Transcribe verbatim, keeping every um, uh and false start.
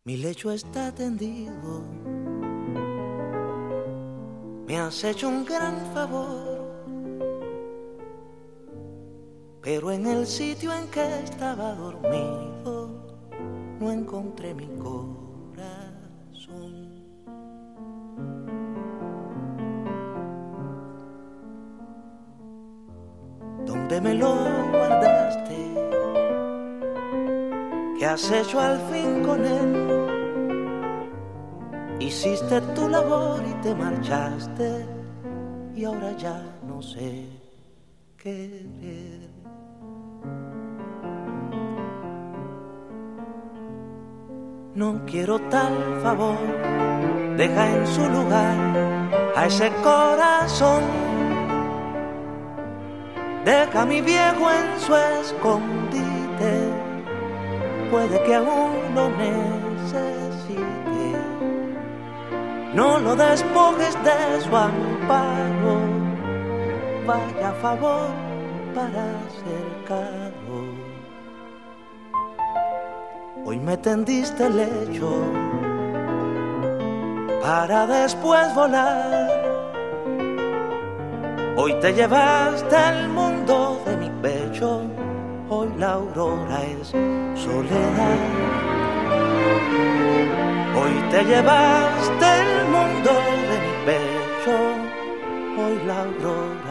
Mi lecho está tendido, me has hecho un gran favor, pero en el sitio en que estaba dormido no encontré mi corazón. ¿Dónde me lo guardaste? ¿Qué has hecho al fin con él? Hiciste tu labor y te marchaste, y ahora ya no sé querer. No quiero tal favor, deja en su lugar a ese corazón. Deja a mi viejo en su escondite, puede que aún lo necesite. No lo despojes de su amparo, vaya a favor para acercarlo. Hoy me tendiste el lecho para después volar. Hoy te llevaste el mundo de mi pecho, hoy la aurora es soledad. Hoy te llevaste el mundo de mi pecho, hoy la aurora